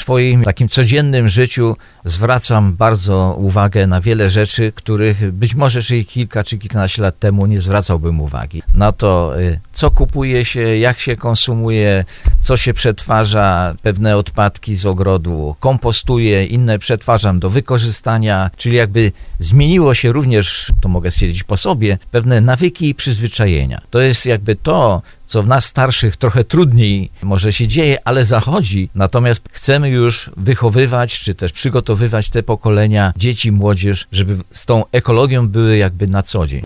swoim takim codziennym życiu zwracam bardzo uwagę na wiele rzeczy, których być może jeszcze kilka czy kilkanaście lat temu nie zwracałbym uwagi. Na to, co kupuje się, jak się konsumuje, co się przetwarza, pewne odpadki z ogrodu kompostuję, inne przetwarzam do wykorzystania, czyli jakby zmieniło się również, to mogę stwierdzić po sobie, pewne nawyki i przyzwyczajenia. To jest jakby to, co w nas starszych trochę trudniej może się dzieje, ale zachodzi. Natomiast chcemy już wychowywać, czy też przygotowywać te pokolenia dzieci, młodzież, żeby z tą ekologią były jakby na co dzień.